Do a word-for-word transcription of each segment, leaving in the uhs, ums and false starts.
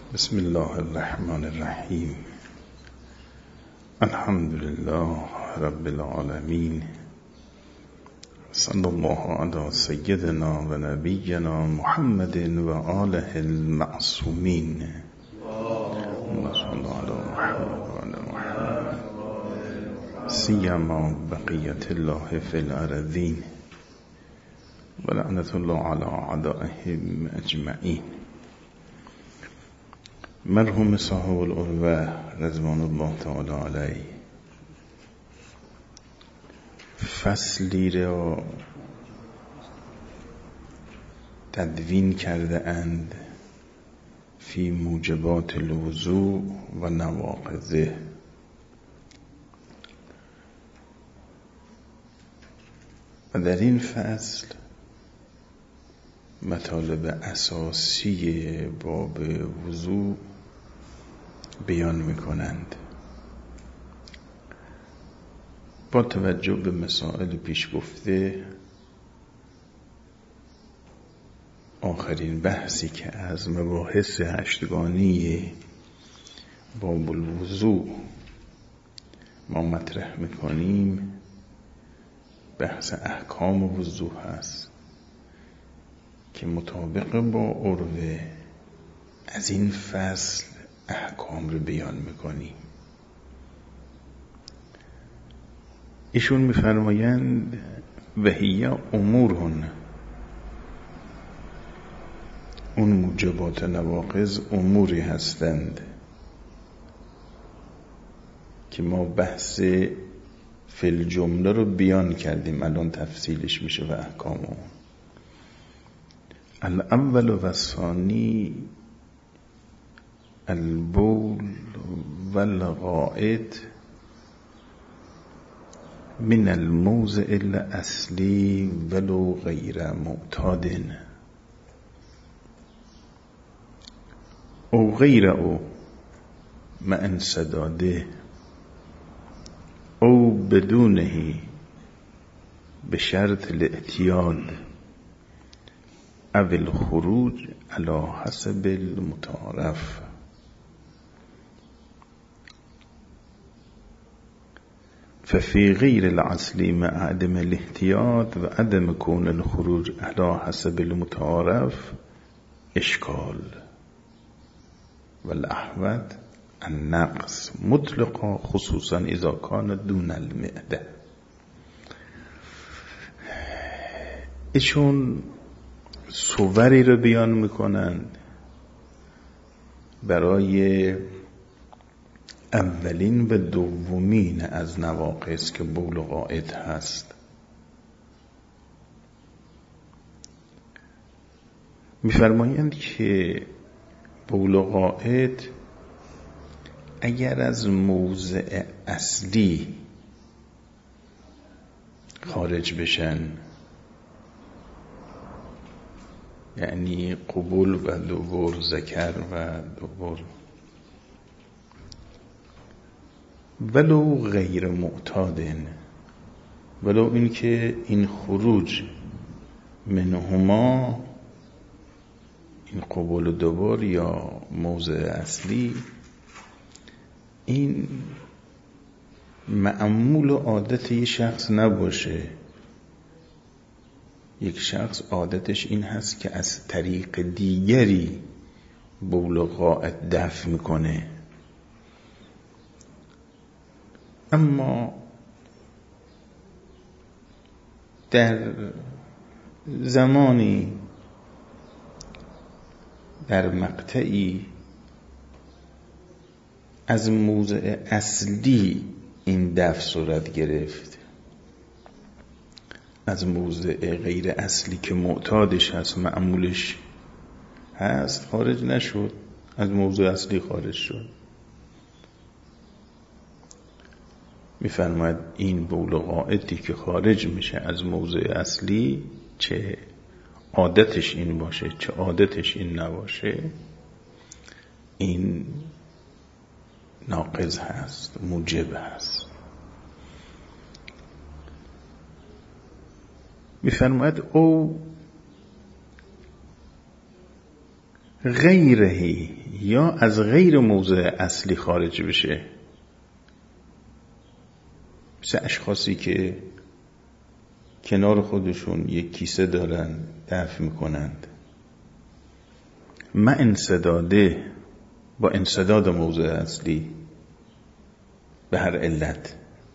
بسم الله الرحمن الرحیم. الحمد لله رب العالمین. صلی الله علی سیدنا و نبینا محمد و آله المعصومین. اللهم صل علی محمد و آل محمد سیما بقیت الله فی الارضین و لعنت الله علی اعدائهم اجمعین. مرحوم صاحب العروة رضوان الله تعالی علیه فصلی را تدوین کرده اند فی موجبات الوضوء و نواقضه. و در این فصل مطالب اساسی باب وضوء بیان میکنند. با توجه به مسائل پیش گفته، آخرین بحثی که از مباحث هشتگانی باب الوضوء ما مطرح میکنیم بحث احکام وضوء هست که مطابق با عروه از این فصل احکام رو بیان میکنیم. ایشون میفرمایند وهی امورون، اون موجبات نواقض اموری هستند که ما بحث فی الجمله رو بیان کردیم، الان تفصیلش میشه و احکام اون. الاول و الثانی البول والغائط من الموضع الاصلی ولو غیر معتاد او غیر او مع انسداده او بدونه به شرط الاعتیاد او الخروج على حسب المتعارف. ففي غير العسل مع عدم الاحتياط و عدم كون الخروج على حسب المتعارف اشكال والاحوط النقص مطلقا خصوصا اذا كان دون المعده. ایشون صوری رو بیان میکنند برای اولین و دومین از نواقض که بول و غائط هست. میفرمایند که بول و غائط اگر از موضع اصلی خارج بشن، یعنی قبول و دبر، ذکر و دبر، ولو غیر معتاد، ولو این که این خروج منهما، این قبول و دبر یا موضع اصلی، این معمول و عادت یک شخص نباشه. یک شخص عادتش این هست که از طریق دیگری بول و غائط دفع میکنه، اما در زمانی، در مقطعی از موضع اصلی این دفع صورت گرفت، از موضع غیر اصلی که معتادش هست، معمولش هست، خارج نشد، از موضع اصلی خارج شد. میفرماید این بول و غائطی که خارج میشه از موضع اصلی، چه عادتش این باشه چه عادتش این نباشه، این ناقض هست، موجب هست. میفرماید او غیرهی یا از غیر موضع اصلی خارج بشه، مثل اشخاصی که کنار خودشون یک کیسه دارن دفع میکنند، ما انسداده با انسداد موضع اصلی به هر علت،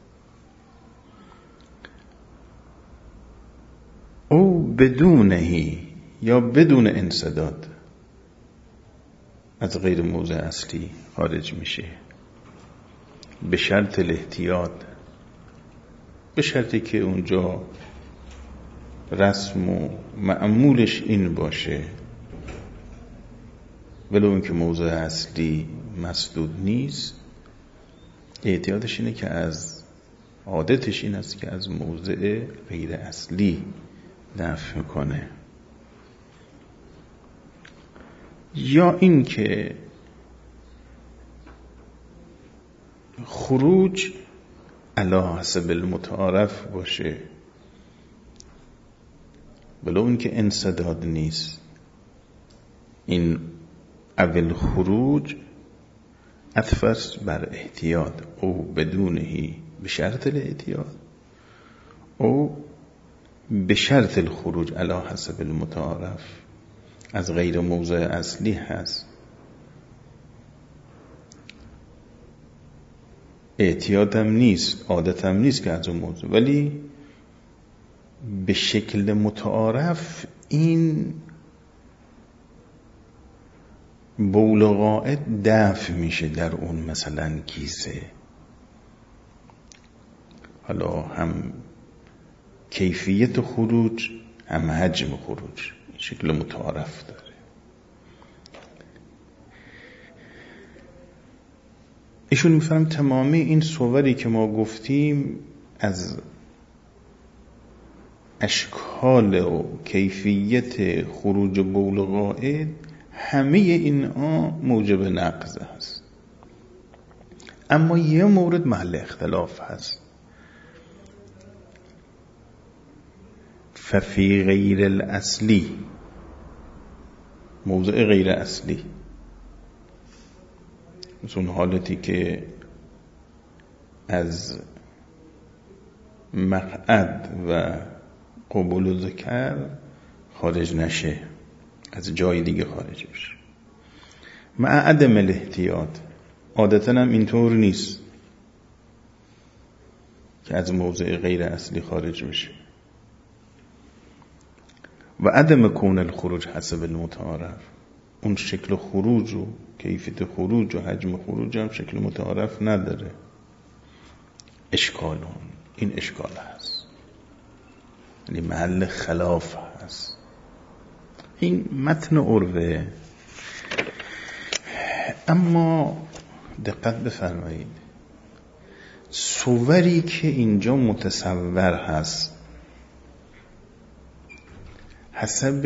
او بدونهی یا بدون انسداد از غیر موضع اصلی خارج میشه، به شرط الاحتیاط، به شرطی که اونجا رسم و معمولش این باشه ولو اینکه موضع اصلی مسدود نیست، احتیاطش اینه که از عادتش این است که از موضع غیر اصلی دفع کنه. یا این که خروج علی حسب المتعارف باشه ولو اینکه انسداد نیست، این اول خروج عطف بر احتیاط، او بدونهی به شرط الاحتیاط او به شرط الخروج علی حسب المتعارف، از غیر موضع اصلی هست، احتیاطم نیست، عادتم نیست که از اون موضوع، ولی به شکل متعارف این بول قاعد دفع میشه در اون مثلا کیسه. حالا هم کیفیت خروج هم حجم خروج شکل متعارف داره. ایشون میفرم تمامی این صوری که ما گفتیم از اشکال و کیفیت خروج بول قاعد، همه اینها موجب نقض هست، اما یه مورد محل اختلاف هست. ففی غیر الاصلی، موضع غیر اصلی، مثل اون حالتی که از مقعد و قبول و ذکر خارج نشه، از جای دیگه خارج بشه. مع عدم الاحتیاط، عادتاً هم اینطور نیست که از موضع غیر اصلی خارج بشه. و عدم کون الخروج حسب المتعارف، اون شکل خروج و کیفیت خروج و حجم خروج هم شکل متعارف نداره. اشکالون، این اشکال هست، یعنی محل خلاف هست. این متن عروه. اما دقت بفرمایید، صوری که اینجا متصور هست حسب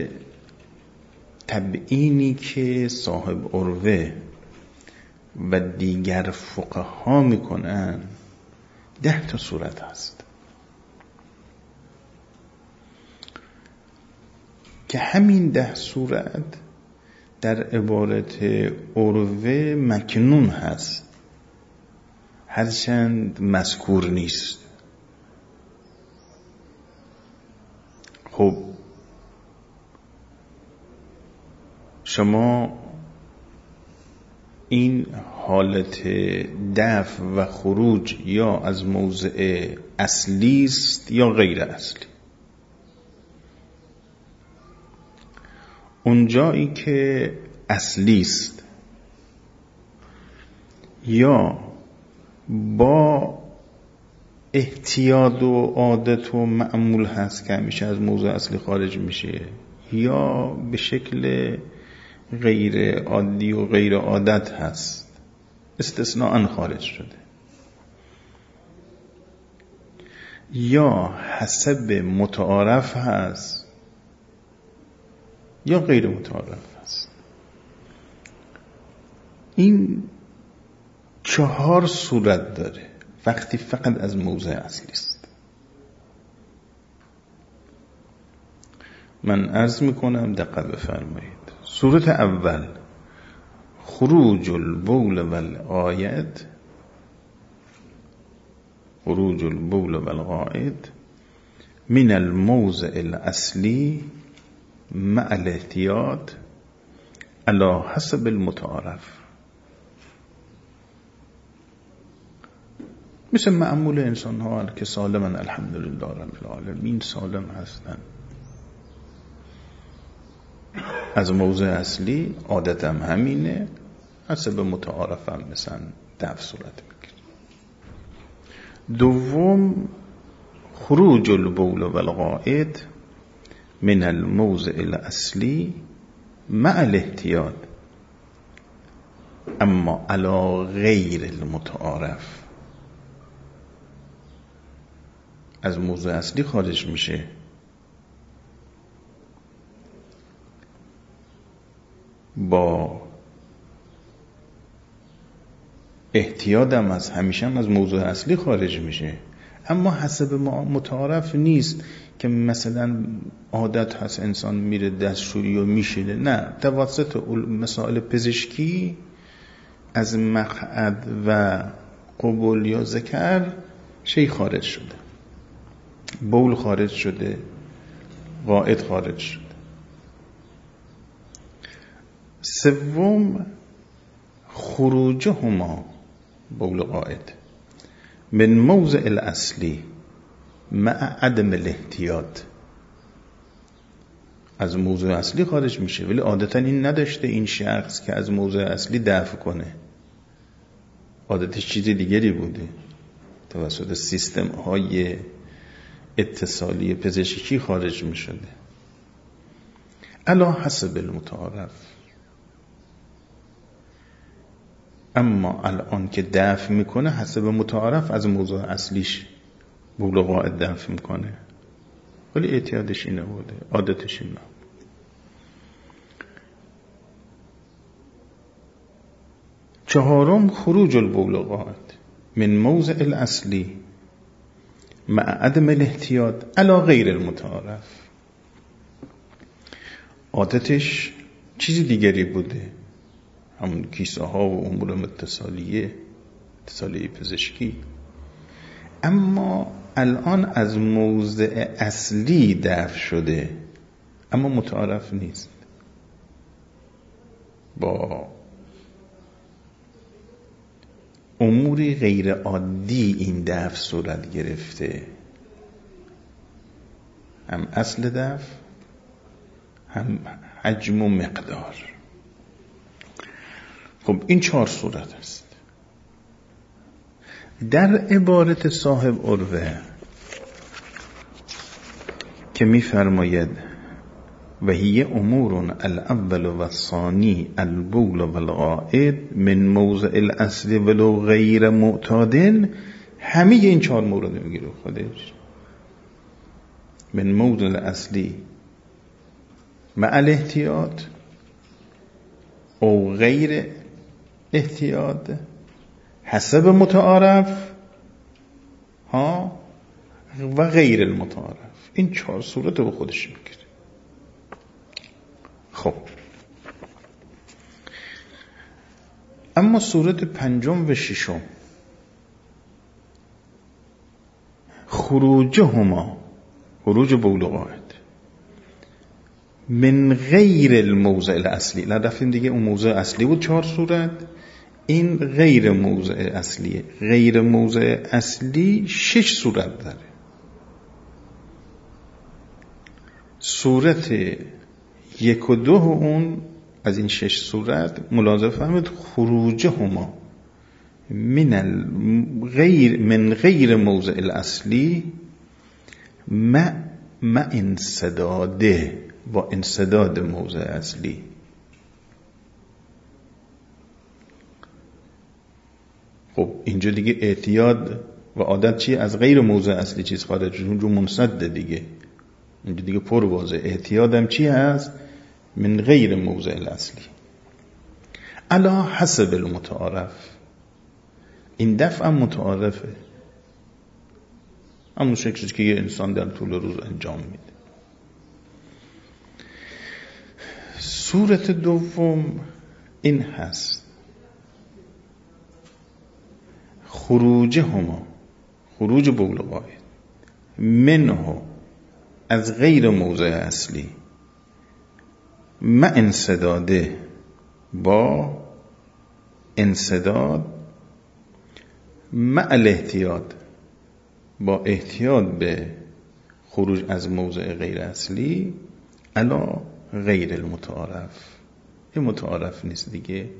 تبیینی که صاحب عروه و دیگر فقها میکنن، ده تا صورت هست که همین ده صورت در عبارت عروه مکنون هست، هرچند مذکور نیست. خب شما این حالت دفع و خروج یا از موضع اصلی است یا غیر اصلی. اونجایی که اصلی است یا با احتیاط و عادت و معمول هست که همیشه از موضع اصلی خارج میشه، یا به شکل غیر عادی و غیر عادت هست، استثناءً خارج شده، یا حسب متعارف هست یا غیر متعارف هست. این چهار صورت داره وقتی فقط از موضع اصلی است. من عرض میکنم دقت بفرمایید. صورت اول، خروج البول والغائط خروج البول والغائط من الموضع الاصلی مع الاحتیاط على حسب المتعارف. مثل معمول انسان ها که سالمن الحمدلله رب العالمین سالم هستن، از موضع اصلی عادتم همینه، حسب متعارفم مثلا دفع صورت میگیره. دوم خروج البول والغائط من الموضع الاصلی مع الاحتیاط اما علی غیر المتعارف. از موضع اصلی خارج میشه، با احتیاطم از همیشه هم از موضوع اصلی خارج میشه، اما حسب متعارف نیست که مثلا عادت هست انسان میره دستشویی و میشینه، نه، توسط مسائل پزشکی از مقعد و قبول یا ذکر شی خارج شده، بول خارج شده، غائط خارج شده. سوم خروجهما بول غائط من موضع الاصلی مع عدم الاحتیاط. از موضع اصلی خارج میشه ولی عادتا این نداشته این شخص که از موضع اصلی دفع کنه، عادتش چیز دیگری بوده، توسط سیستم های اتصالی پزشکی خارج میشده. علی حسب المتعارف. اما الان که دفع میکنه حسب متعارف از موضوع اصلیش بول غائط دفع میکنه، ولی اعتیادش اینه بوده، عادتش اینه. چهارم خروج البول غائط من موضع الاصلی مع عدم الاحتیاط علی غیر المتعارف. عادتش چیز دیگری بوده، همون کیسه ها و امور اتصالیه اتصالیه پزشکی، اما الان از موضع اصلی دفع شده اما متعارف نیست، با اموری غیر عادی این دفع صورت گرفته، هم اصل دفع هم حجم و مقدار. خب این چهار صورت است. در عبارت صاحب عروه که می فرماید و هی امور الاول و الثانی البول و الغائط من موضع الاصل ولو غیر معتاد، همه این چهار مورد میگیره خودش. من موضع الاصلی مع الاحتیاط او غیر احتیاط حسب متعارف ها و غیر المتعارف. این چهار صورت رو به خودش میگیره. خب اما صورت پنجم و ششم خروجهما خروج بول غائط من غیر الموضع الاصلی. لا رفتیم دیگه، اون موضع اصلی بود چهار صورت، این غیر موضع اصلیه. غیر موضع اصلی شش صورت داره. صورت یک و دو اون از این شش صورت ملاحظه فرمود خروجهما من غیر من غیر موضع الاصلی مع مع انسداده، با انسداد موضع اصلی. خب اینجا دیگه اعتیاد و عادت چی؟ از غیر موضع اصلی چیز خارج شد، اونجا منسد دیگه، اینجا دیگه پر واضح. اعتیادم چی هست؟ من غیر موضع الاصلی علی حسب المتعارف. این دفع متعارفه، همون شکلی که یه انسان در طول روز انجام میده. صورت دوم این هست خروجهما، خروج بول غائط، منه از غیر موضع اصلی، مع انسداده با انسداد، مع الاحتیاط با احتیاط به خروج از موضع غیر اصلی، علا غیر المتعارف. این متعارف نیست دیگه.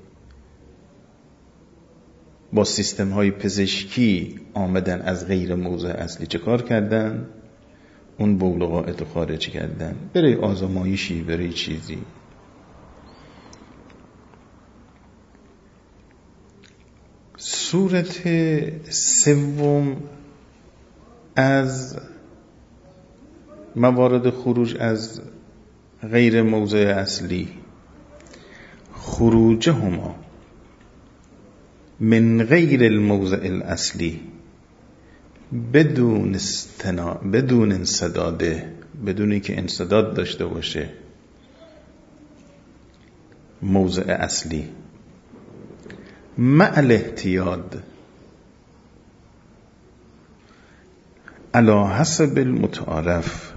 با سیستم های پزشکی آمدن از غیر موضع اصلی چه کار کردن؟ اون بول غائط خارج کردن، برای آزمایشی، برای چیزی. صورت سوم از موارد خروج از غیر موضع اصلی، خروجهما من غیر الموضع الاصلی بدون استنا بدون انسداده، بدونی که انسداد داشته باشه موضع اصلی، مع الاحتیاط علی حسب المتعارف.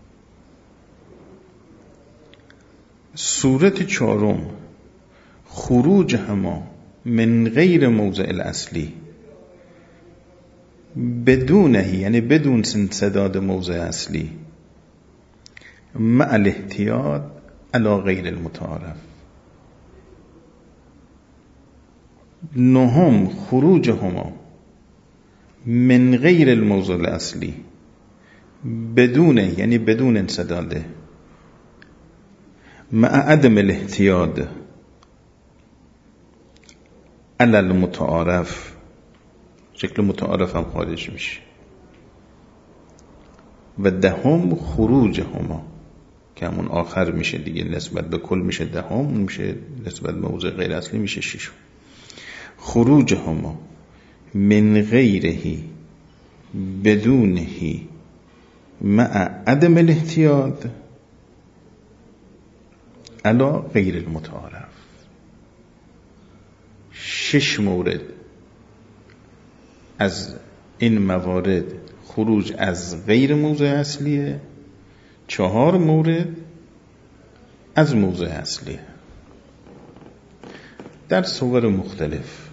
صورت چهارم خروج هما من غیر موضع الاصلی بدونه، یعنی بدون انسداد موضع اصلی، مع الاحتیاط علی غیر المتعارف. نهم خروج هما من غیر الموضع الاصلی بدونه، یعنی بدون انسداده، مع عدم الاحتیاط علی المتعارف. شکل متعارف هم خارج میشه. و دهم خروج هما که همون آخر میشه دیگه، نسبت به کل میشه دهم، میشه نسبت به موضع غیر اصلی میشه ششم. خروج هما من غیرهی بدونهی مع عدم الاحتیاط علی غیر المتعارف. شش مورد از این موارد خروج از غیر موضع اصلیه، چهار مورد از موضع اصلیه در صور مختلف.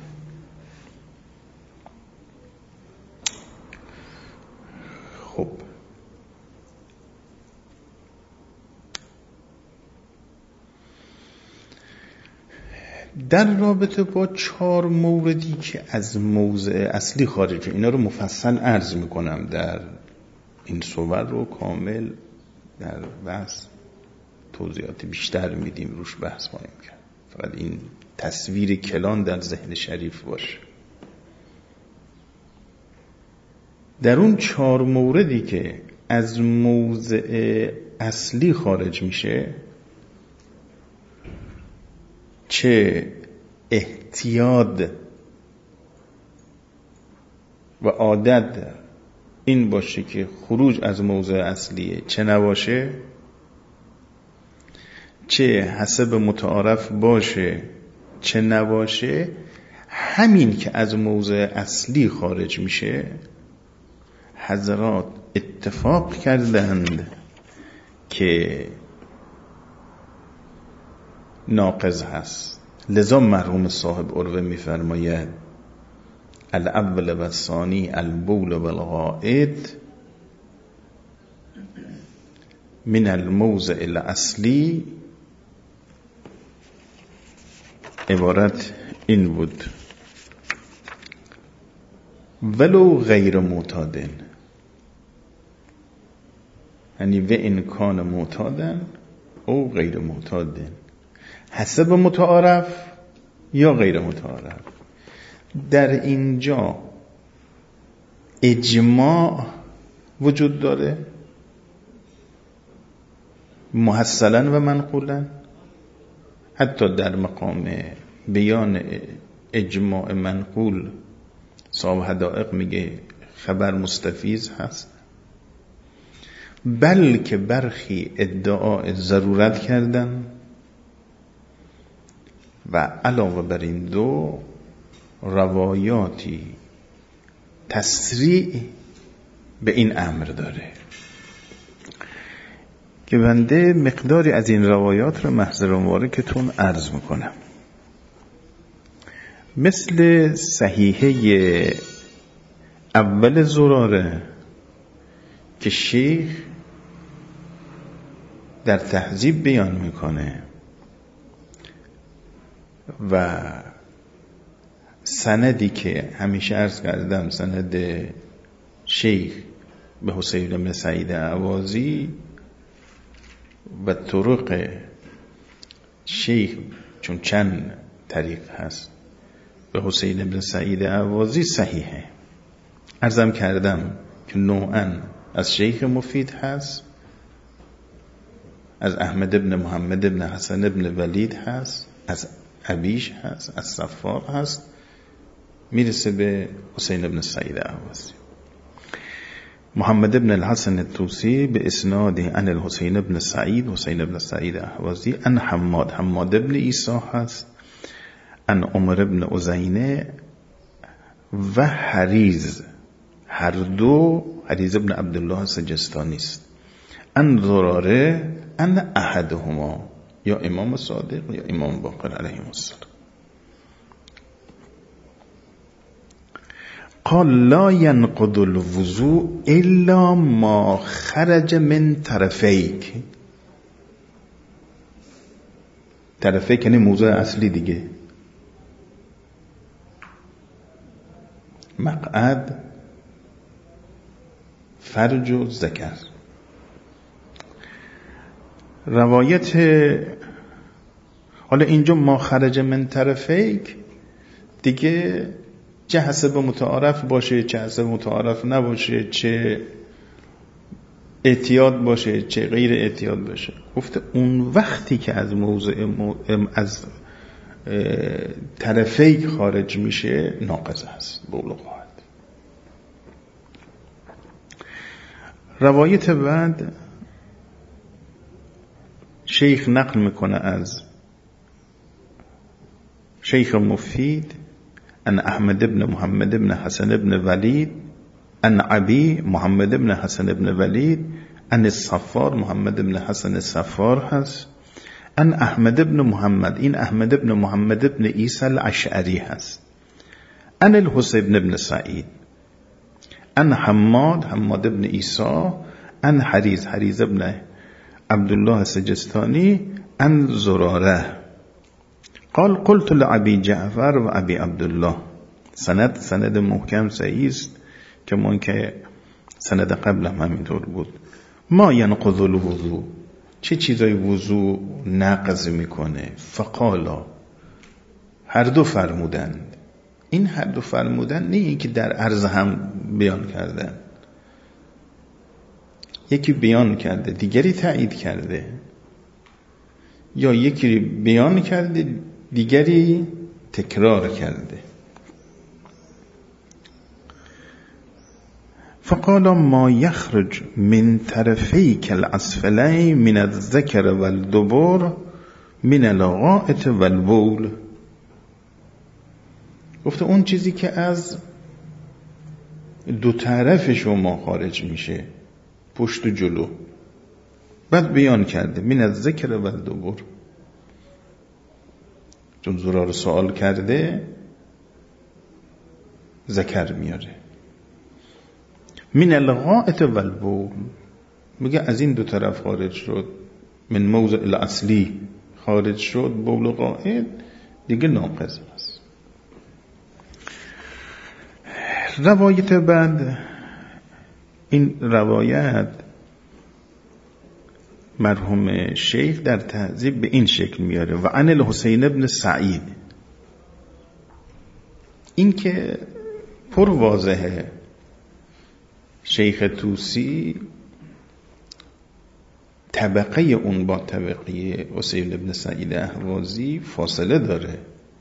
خب در رابطه با چهار موردی که از موضع اصلی خارج، اینا رو مفصل عرض میکنم در این صور رو کامل در بحث توضیحات بیشتر میدیم، روش بحث خواهیم کرد. فقط این تصویر کلان در ذهن شریف باشه. در اون چهار موردی که از موضع اصلی خارج میشه، چه احتیاط و عادت این باشه که خروج از موضع اصلیه، چه نباشه، چه حسب متعارف باشه چه نباشه، همین که از موضع اصلی خارج میشه حضرات اتفاق کردند که ناقض هست. لذا مرحوم صاحب عروه میفرماید الاول و ثانی البول و الغائط من الموضع الاصلی. عبارت این بود ولو غیر معتادن، یعنی و این کان معتادن او غیر معتادن، حسب متعارف یا غیر متعارف. در اینجا اجماع وجود داره محصلا و منقولا، حتی در مقام بیان اجماع منقول صاحب حدائق میگه خبر مستفیض هست، بلکه برخی ادعای ضرورت کردن و علاوه بر این دو روایاتی تسریع به این امر داره که بنده مقداری از این روایات رو محضر مبارکتون عرض میکنم. مثل صحیحه اول زراره که شیخ در تهذیب بیان میکنه و سندی که همیشه عرض کردم سند شیخ به حسین بن سعید اهوازی و طرق شیخ چون چند طریق هست به حسین بن سعید اهوازی صحیحه. عرضم کردم که نوعاً از شیخ مفید هست، از احمد ابن محمد ابن حسن ابن ولید هست، از ابیش هست، از صفار هست، میرسه به حسین ابن سعید اهوازی. محمد ابن الحسن الطوسی به اسناد عن الحسین ابن سعید حسین ابن سعید اهوازی ان حماد حماد ابن عیسی هست، ان عمر ابن عزینه و حریز، هر دو حریز ابن عبدالله سجستانی است، ان زراره ان احدهما، یا امام صادق یا امام باقر علیهم السلام. قال لا ينقض الوضوء الا ما خرج من طرفیک. طرفیک یعنی موضوع اصلی دیگه، مقعد، فرج و ذکر. روایت حالا اینجا ما خرج من طرفیک دیگه چه حسب متعارف باشه چه حسب متعارف نباشه، چه اعتیاد باشه چه غیر اعتیاد باشه، گفته اون وقتی که از موضع از طرفیک خارج میشه ناقض است بول قاعد. روایت بعد شیخ نقل میکنه از شیخ مفید ان احمد ابن محمد ابن حسن ابن ولید ان ابی محمد ابن حسن ابن ولید ان الصفار محمد ابن حسن الصفار هست، ان احمد ابن محمد، این احمد ابن محمد ابن عیسی الاشعری هست، ان الحسین ابن سعید، ان حماد حماد ابن عیسی، ان حریز حریز ابن عبدالله سجستانی، ان زراره. قال قلت لعبی جعفر و ابی عبدالله. سند سند محکم صحیح است که من که سند قبل هم همینطور بود. ما ینقض الوضو، چه چیزای وضو نقض میکنه؟ فقالا، هر دو فرمودند. این هر دو فرمودن نه اینکه در عرض هم بیان کردن، یکی بیان کرده دیگری تایید کرده، یا یکی بیان کرده دیگری تکرار کرده. فقال ما یخرج من طرفیک الاسفلین من الذکر والدبر من الغائط والبول. گفته اون چیزی که از دو طرف شما خارج میشه، پشت و جلو، بعد بیان کرده من الذکر والدبر، چون زرار سوال کرده ذکر میاره. من الغائط والبول، میگه از این دو طرف خارج شد، من موضع الاصلی خارج شد، بول و غائط دیگه ناقض است. روایت بعد، این روایت مرحوم شیخ در تهذیب به این شکل میاره و عن الحسین ابن سعید. این که پر واضحه، شیخ طوسی طبقه اون با طبقه حسین ابن سعید اهوازی فاصله داره،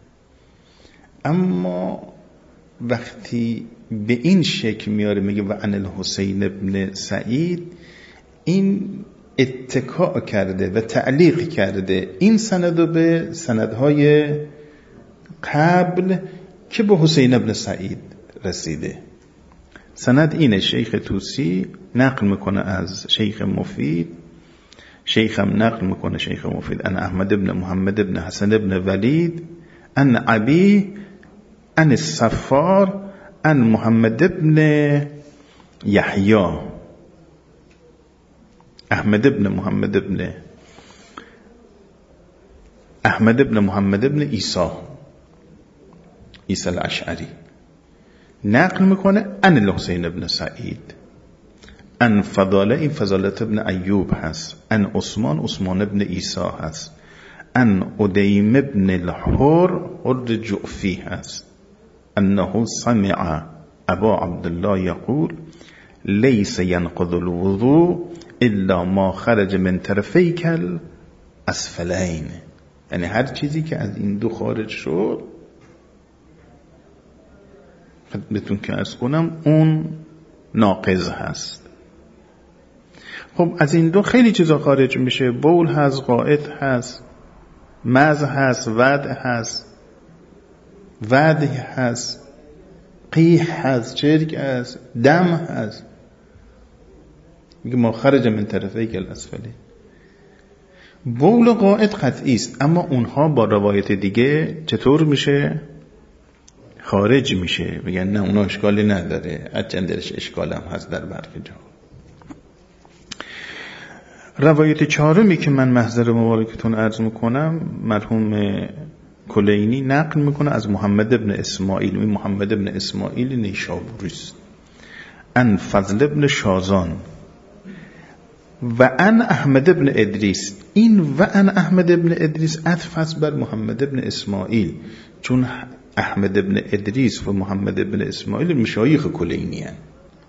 اما وقتی به این شکل میاره میگه و عن الحسین ابن سعید، این اتکاء کرده و تعلیق کرده این سندو به سندهای قبل که به حسین ابن سعید رسیده. سند اینه. شیخ توسی نقل میکنه از شیخ مفید، شیخم نقل میکنه شیخ مفید ان احمد ابن محمد ابن حسن ابن ولید ان ابی ان الصفار ان محمد ابن یحیی احمد ابن محمد ابن احمد ابن محمد ابن عیسی عیسی الاشعری نقل میکنه ان الحسین ابن سعید ان فضاله، این فضالت ابن ایوب هست، ان عثمان عثمان ابن عیسی هست، ان ادیم ابن الحر حر جعفی هست انه سمع ابا عبدالله یقول لیس ینقض الوضوء الا ما خرج من طرفیک الاسفلین، یعنی هر چیزی که از این دو خارج شد خدمتتون که عرض کنم اون ناقض هست. خب از این دو خیلی چیزا خارج میشه، بول هست، غائط هست، مز هست، ود هست، ود هست، قیح هست، چرک هست، دم هست. میگه ما خرج من طرفیک الاسفلین. بول و غائط قطعی است، اما اونها با روایت دیگه چطور میشه؟ خارج میشه. میگن نه اونها اشکالی نداره، اجندرش اشکال هم هست در برخی جا. روایت چهارمی که من محضر مبارکتون عرض میکنم مرحوم کلینی نقل میکنه از محمد ابن اسماعیل، این محمد ابن اسماعیل نیشابوری است، ان فضل ابن شازان و ان احمد ابن ادریس. این و ان احمد ابن ادریس عطف است بر محمد ابن اسماعیل، چون احمد ابن ادریس و محمد ابن اسماعیل مشایخ کلینی هستند.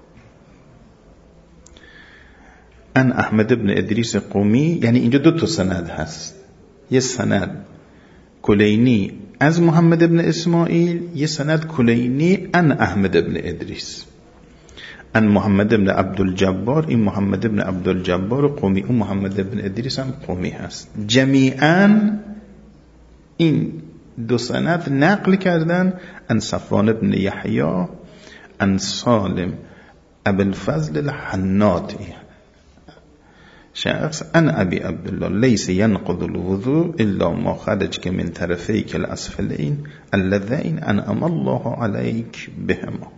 ان احمد ابن ادریس قومی، یعنی اینجا دو تا سند هست، یه سند کلینی از محمد ابن اسماعیل، یه سند کلینی ان احمد ابن ادریس. ان محمد ابن عبدالجبار، این محمد ابن عبدالجبار قومی، اون محمد ابن ادریس هم قومی هست. جمیعاً این دو سند نقل کردن ان صفوان ابن یحیی ان سالم ابو الفضل الحناطی شخص ان ابی عبدالله لیس ینقض الوضوء الا ما خرج من طرفیک الاسفلین اللذین انعم الله علیک بهما.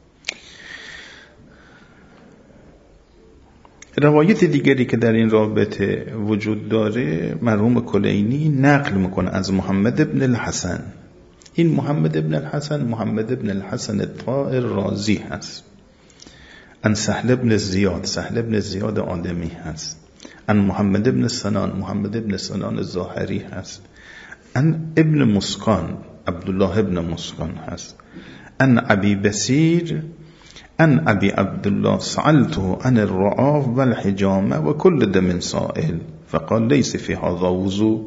روایت دیگری که در این رابطه وجود داره مرحوم کلینی نقل میکنه از محمد ابن الحسن. این محمد ابن الحسن محمد ابن الحسن الطائر رازی هست. ان سهل ابن زیاد، سهل ابن زیاد آدمی هست. ان محمد ابن سنان، محمد ابن سنان الظاهری هست. ان ابن مسکان، عبدالله ابن مسکان هست. ان ابی بصیر ان ابی عبدالله سألته عن الرعاف والحجامه و کل دم سائل فقال لیس فی هذا وضوء.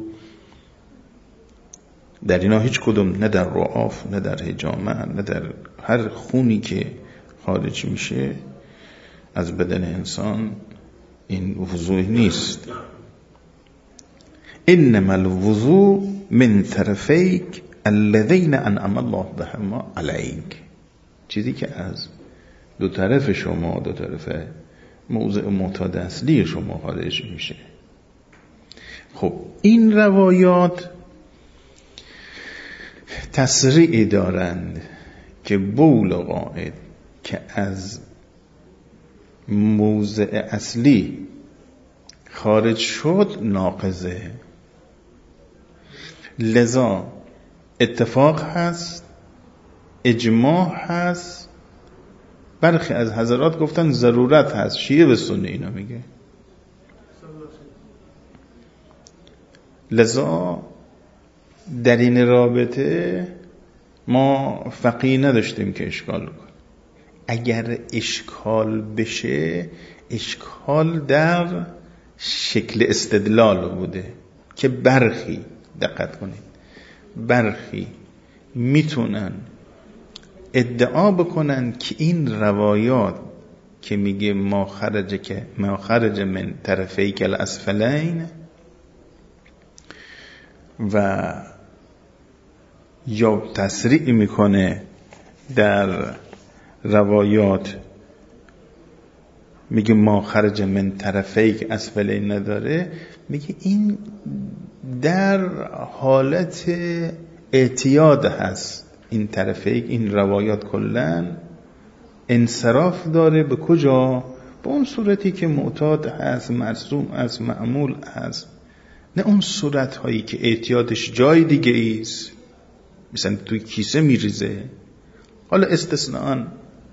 در اینا هیچ کدوم، نه در رعاف نه در حجامه نه در هر خونی که خارج میشه از بدن انسان، این وضوء نیست. انما الوضوء من طرفیک الذین انعم الله بهما علیک، چیزی که از دو طرف شما، دو طرف موضع معتاد اصلی شما خارج میشه. خب این روایات تسریع دارند که بول غائط که از موضع اصلی خارج شد ناقضه، لذا اتفاق هست، اجماع هست. برخی از حضرات گفتن ضرورت هست، شیعه و سنی اینا میگه. لذا در این رابطه ما فقیه نداشتیم که اشکال کنیم. اگر اشکال بشه، اشکال در شکل استدلال بوده که برخی، دقت کنید، برخی میتونن ادعا بکنن که این روایات که میگه ما خرج که ما خرج من طرفیک الاسفلین و یا تسریع میکنه در روایات میگه ما خرج من طرفی که اسفلین نداره، میگه این در حالت اعتیاد هست. این طرفی، این روایات کلن انصراف داره به کجا؟ به اون صورتی که معتاد هست، مرسوم از معمول هست، نه اون صورت هایی که اعتیادش جای دیگه ایست، مثلا توی کیسه میریزه. حالا استثناءً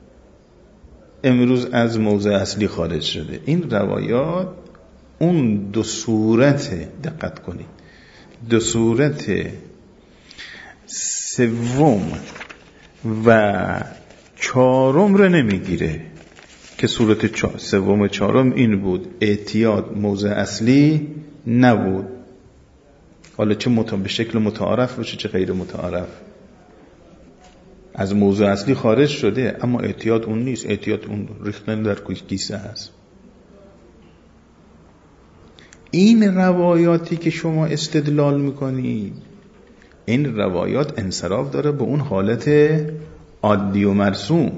امروز از موضع اصلی خارج شده. این روایات اون دو صورت، دقت کنید، دو صورت سوم و چهارم رو نمیگیره که صورت سوم و چهارم این بود اعتیاد موضع اصلی نبود. حالا چه مت... به شکل متعارف باشه چه غیر متعارف، از موضوع اصلی خارج شده اما اعتیاد اون نیست. اعتیاد اون ریختن در کیسه هست. این روایاتی که شما استدلال میکنید، این روایات انصراف داره به اون حالت عادی و مرسوم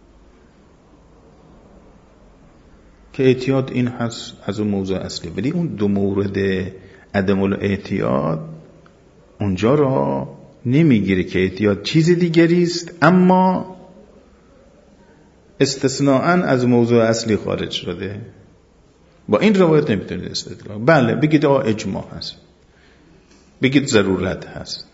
که اعتیاد این هست از اون موضوع اصلی. ولی اون دو مورد عدم الاعتیاد اونجا را نمیگیره که اعتیاد چیز دیگری است اما استثناءً از موضوع اصلی خارج شده. با این روایت نمیتونید استدلال. بله بگید آه اجماع هست، بگید ضرورت هست،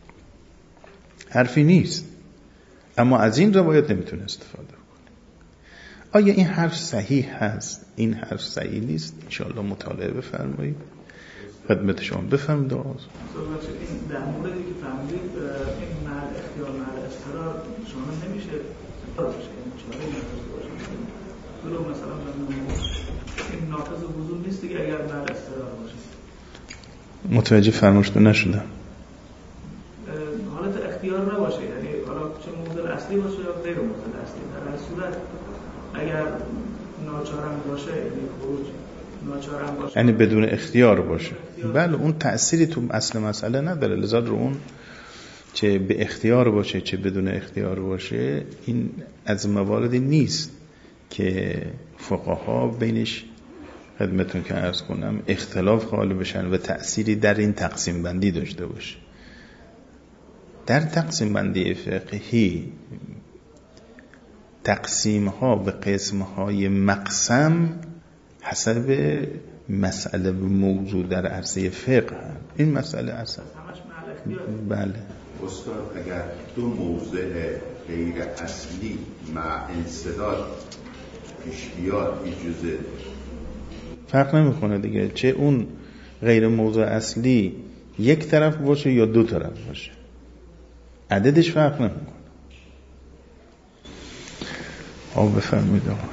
حرفی نیست، اما از این روایت نمیتونه استفاده کنه. آیا این حرف صحیح هست؟ این حرف صحیح نیست؟ انشاءالله مطالعه بفرمایید. خدمت شما بفرمایید. در موردی که فهمیدید این محل اختیار محل اضطرار شما نمیشه چاره ناقض باشه. ولو مثلا این ناقض وضو نیست دیگه اگر محل اضطرار باشه. متوجه فرمایشتون نشدم. حالت اختیار نباشه، یعنی حالا چه موضوع اصلی باشه یا غیر موضوع اصلی، در هر صورت اگر ناچارم باشه یعنی خروج ناچارم باشه، یعنی بدون اختیار باشه، بله اون تأثیری تو اصل مسئله نداره. لذا رو اون چه به اختیار باشه چه بدون اختیار باشه این از مواردی نیست که فقها بینش خدمتون که عرض کنم اختلاف قائل بشن و تأثیری در این تقسیم بندی داشته باشه. در تقسیم بندی فقهی تقسیم ها به قسم های مقسم حسب مسئله و موضوع در عرصه فقه هم. این مسئله اصلا بله استاد اگر دو موضع غیر اصلی مع انسداد پیش بیاد اجازه فرق نمیکنه دیگه، چه اون غیر موضع اصلی یک طرف باشه یا دو طرف باشه، عددش فرق نمیکنه. آب بفرمایید.